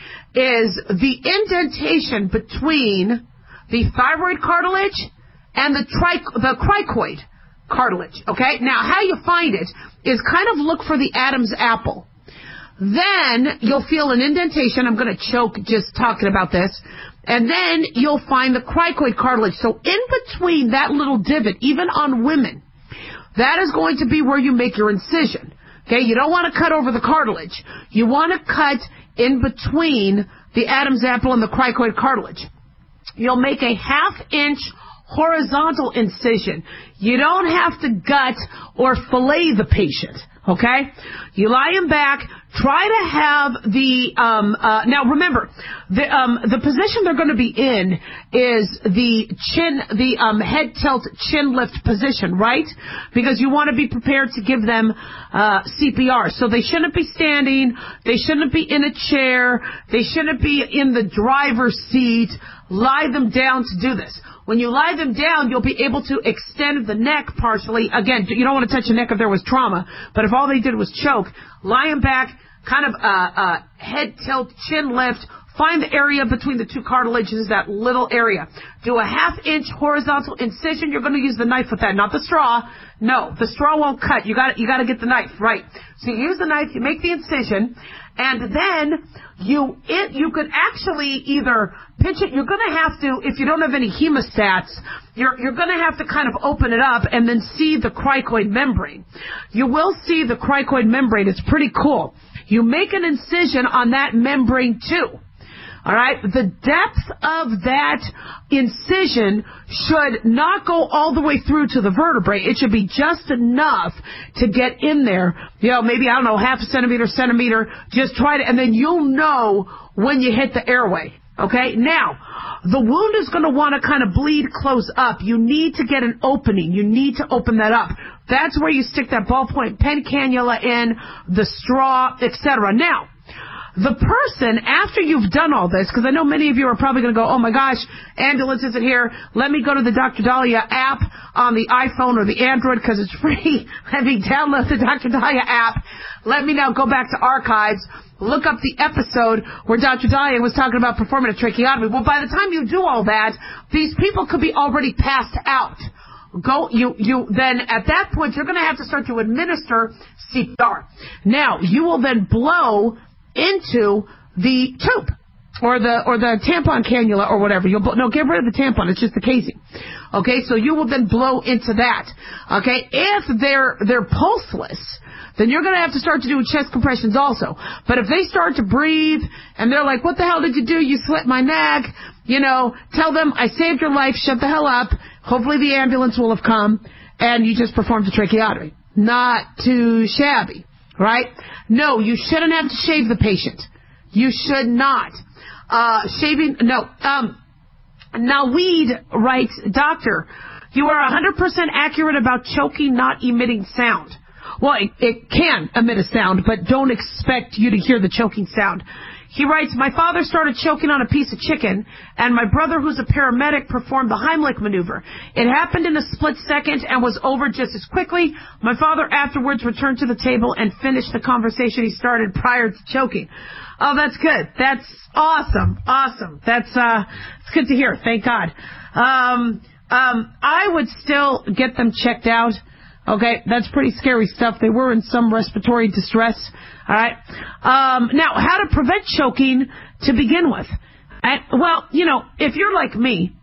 is the indentation between the thyroid cartilage and the, tri- the cricoid cartilage. Okay, now how you find it is kind of look for the Adam's apple. Then you'll feel an indentation. I'm going to choke just talking about this. And then you'll find the cricoid cartilage. So in between that little divot, even on women, that is going to be where you make your incision. Okay, you don't want to cut over the cartilage. You want to cut in between the Adam's apple and the cricoid cartilage. You'll make a half-inch horizontal incision. You don't have to gut or fillet the patient. Okay? You lie him back. Try to have the, um, uh, now remember, the, um, the position they're going to be in is the chin, the, um, head tilt chin lift position, right? Because you want to be prepared to give them, uh, C P R. So they shouldn't be standing. They shouldn't be in a chair. They shouldn't be in the driver's seat. Lie them down to do this. When you lie them down, you'll be able to extend the neck partially. Again, you don't want to touch the neck if there was trauma, but if all they did was choke, lie them back, kind of uh, uh, head tilt, chin lift, find the area between the two cartilages, that little area. Do a half-inch horizontal incision. You're going to use the knife with that, not the straw. No, the straw won't cut. You got you got to get the knife, right? So you use the knife, you make the incision, and then you it you could actually either pinch it. You're going to have to, if you don't have any hemostats, you're you're going to have to kind of open it up and then see the cricoid membrane. You will see the cricoid membrane. It's pretty cool. You make an incision on that membrane too. All right, the depth of that incision should not go all the way through to the vertebrae. It should be just enough to get in there. You know, maybe, I don't know, half a centimeter, centimeter. Just try to, and then you'll know when you hit the airway. Okay, now, the wound is going to want to kind of bleed close up. You need to get an opening. You need to open that up. That's where you stick that ballpoint pen cannula in, the straw, et cetera. Now, the person, after you've done all this, because I know many of you are probably going to go, oh my gosh, ambulance isn't here. Let me go to the Doctor Dahlia app on the iPhone or the Android because it's free. Let me download the Doctor Dahlia app. Let me now go back to archives, look up the episode where Doctor Dahlia was talking about performing a tracheotomy. Well, by the time you do all that, these people could be already passed out. Go, you, you, then at that point, you're going to have to start to administer C P R. Now, you will then blow into the tube or the or the tampon cannula or whatever. You'll no get rid of the tampon. It's just the casing. Okay, so you will then blow into that. Okay, if they're they're pulseless, then you're going to have to start to do chest compressions also. But if they start to breathe and they're like, "What the hell did you do? You slit my neck." You know, tell them, "I saved your life. Shut the hell up." Hopefully the ambulance will have come and you just performed a tracheotomy. Not too shabby. Right? No, you shouldn't have to shave the patient. You should not. Uh, shaving, no. Um, now, Weed writes, Doctor, you are one hundred percent accurate about choking not emitting sound. Well, it, it can emit a sound, but don't expect you to hear the choking sound. He writes, my father started choking on a piece of chicken, and my brother, who's a paramedic, performed the Heimlich maneuver. It happened in a split second and was over just as quickly. My father afterwards returned to the table and finished the conversation he started prior to choking. Oh, that's good. That's awesome. Awesome. That's, uh, it's good to hear. Thank God. Um, um, I would still get them checked out. Okay, that's pretty scary stuff. They were in some respiratory distress. All right. Um, now, how to prevent choking to begin with? And, well, you know, if you're like me,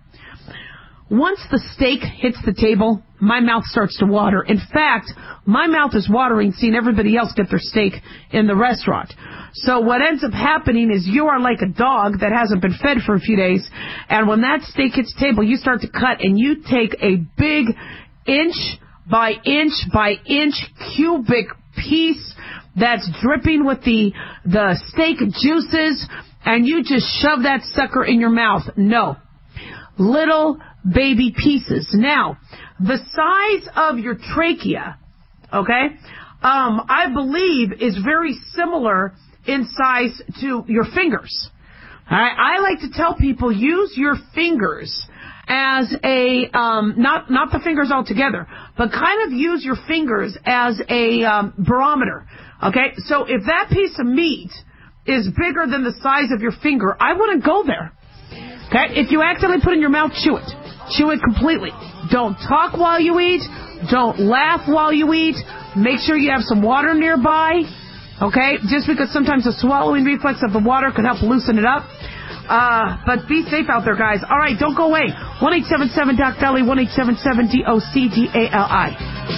once the steak hits the table, my mouth starts to water. In fact, my mouth is watering seeing everybody else get their steak in the restaurant. So what ends up happening is you are like a dog that hasn't been fed for a few days, and when that steak hits the table, you start to cut, and you take a big inch by inch by inch cubic piece that's dripping with the the steak juices, and you just shove that sucker in your mouth. No. Little baby pieces. Now, the size of your trachea, okay, um, I believe is very similar in size to your fingers. All right? I like to tell people, use your fingers as a, um, not, not the fingers altogether, but kind of use your fingers as a um, barometer. Okay? So if that piece of meat is bigger than the size of your finger, I wouldn't go there. Okay? If you accidentally put it in your mouth, chew it. Chew it completely. Don't talk while you eat. Don't laugh while you eat. Make sure you have some water nearby. Okay? Just because sometimes the swallowing reflex of the water could help loosen it up. Uh, but be safe out there, guys. All right, don't go away. one eight seven seven D O C D A L I, one eight seven seven D O C D A L I.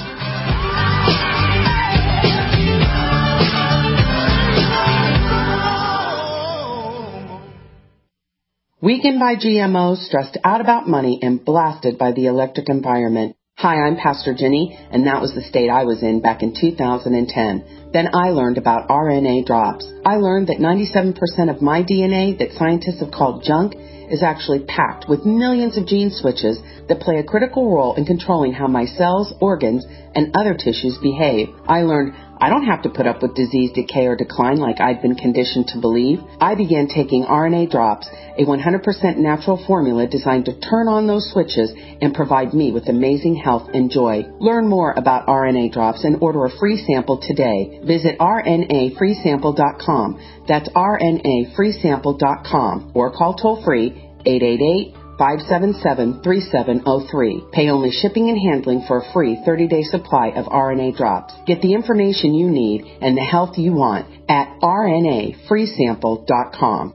Weakened by G M Os, stressed out about money, and blasted by the electric environment. Hi, I'm Pastor Jenny, and that was the state I was in back in two thousand ten. Then I learned about R N A drops. I learned that ninety-seven percent of my D N A that scientists have called junk is actually packed with millions of gene switches that play a critical role in controlling how my cells, organs, and other tissues behave. I learned I don't have to put up with disease, decay, or decline like I'd been conditioned to believe. I began taking R N A drops, a one hundred percent natural formula designed to turn on those switches and provide me with amazing health and joy. Learn more about R N A drops and order a free sample today. Visit R N A free sample dot com. That's R N A free sample dot com or call toll free eight eight eight, five seven seven, three seven zero three. Pay only shipping and handling for a free thirty-day supply of R N A drops. Get the information you need and the health you want at R N A free sample dot com.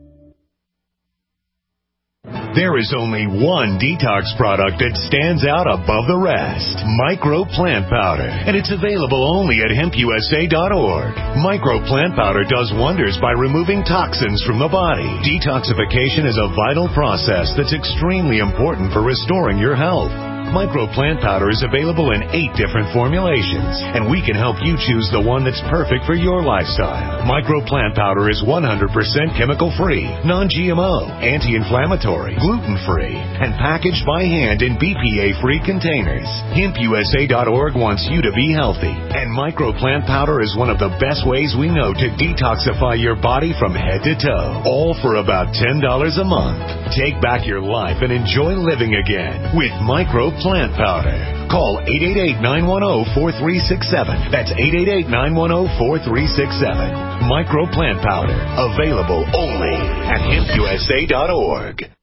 There is only one detox product that stands out above the rest. Micro Plant Powder. And it's available only at hemp U S A dot org. Micro Plant Powder does wonders by removing toxins from the body. Detoxification is a vital process that's extremely important for restoring your health. Micro Plant Powder is available in eight different formulations, and we can help you choose the one that's perfect for your lifestyle. Micro Plant Powder is one hundred percent chemical-free, non G M O, anti-inflammatory, gluten-free, and packaged by hand in B P A-free containers. hemp U S A dot org wants you to be healthy, and Micro Plant Powder is one of the best ways we know to detoxify your body from head to toe, all for about ten dollars a month. Take back your life and enjoy living again with Micro Plant Powder. Call eight eight eight, nine one zero, four three six seven. That's eight eight eight, nine one zero, four three six seven. Micro Plant Powder. Available only at hemp U S A dot org.